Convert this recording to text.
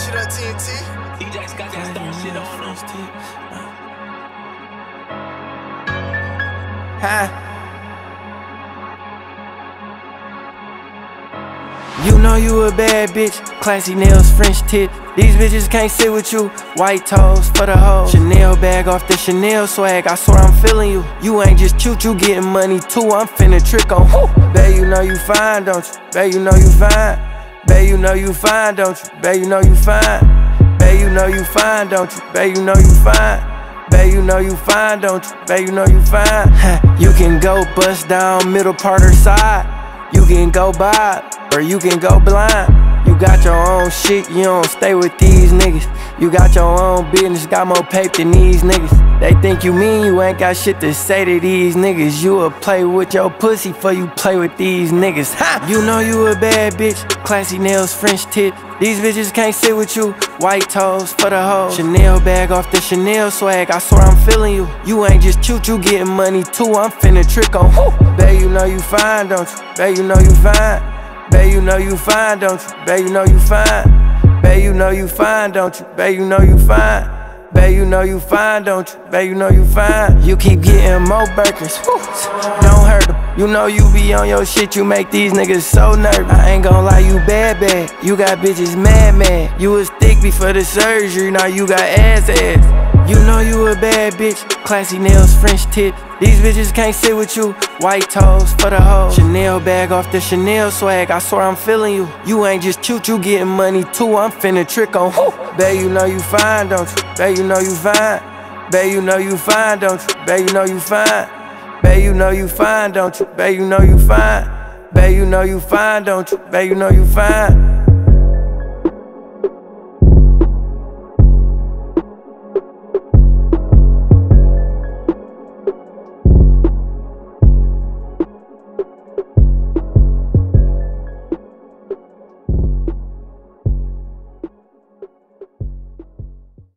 shit on TNT. DJ's got that star shit on them. You know you a bad bitch, classy nails, French tip. These bitches can't sit with you, white toes for the hoe. Chanel bag off the Chanel swag, I swear I'm feeling you. You ain't just cute, you getting money too, I'm finna trick on who? Babe, you know you fine, don't you? Babe, you know you fine. Babe, you know you fine, don't you? Babe, you know you fine. Babe, you know you fine, don't you? Babe, you know you fine. Babe, you know you fine, don't you? Babe, you know you fine. You can go bust down middle part or side. You can go bob, or you can go blind. You got your own shit, you don't stay with these niggas. You got your own business, got more paper than these niggas. They think you mean, you ain't got shit to say to these niggas. You will play with your pussy before you play with these niggas. Ha! You know you a bad bitch, classy nails, French tip. These bitches can't sit with you, white toes for the hoe. Chanel bag off the Chanel swag, I swear I'm feeling you. You ain't just cute, you getting money too, I'm finna trick on who? Babe, you know you fine, don't you? Babe, you know you fine. Babe, you know you fine, don't you? Babe, you know you fine. Babe, you know you fine, don't you? Babe, you know you fine. Babe, you know you fine, don't you? Babe, you know you fine. You keep getting more Birkins, don't hurt them. You know you be on your shit, you make these niggas so nervous. I ain't gon' lie, you bad. You got bitches mad. You was thick before the surgery, now you got ass. You know you a bad bitch, classy nails, French tip. These bitches can't sit with you, white toes for the hoe. Chanel bag off the Chanel swag, I swear I'm feeling you. You ain't just cute, you getting money too, I'm finna trick on who? Babe, you know you fine, don't you? Babe, you know you fine. Babe, you know you fine, don't you? Babe, you know you fine. Babe, you know you fine, don't you? Babe, you know you fine. Babe, you know you fine, don't you? Babe, you know you fine.